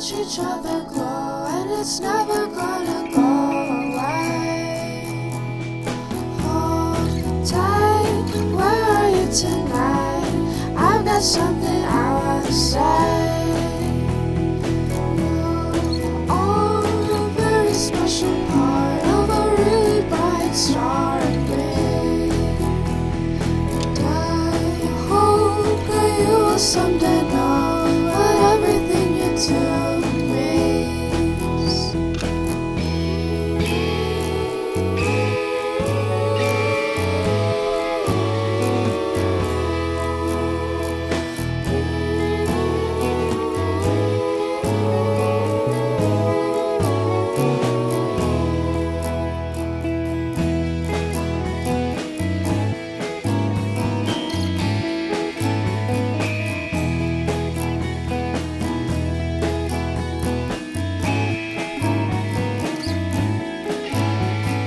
watch each other glow, and it's never gonna go away. Hold tight, where are you tonight? I've got something I wanna say. You are a very special part of a really bright star in me, and I hope that you will someday know what everything you do means.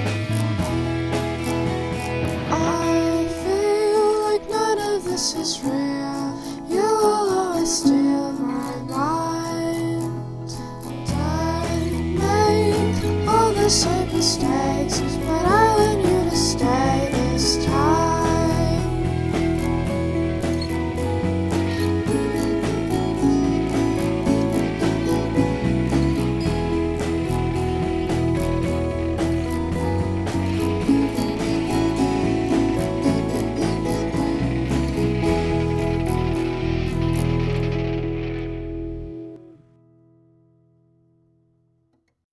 This is real.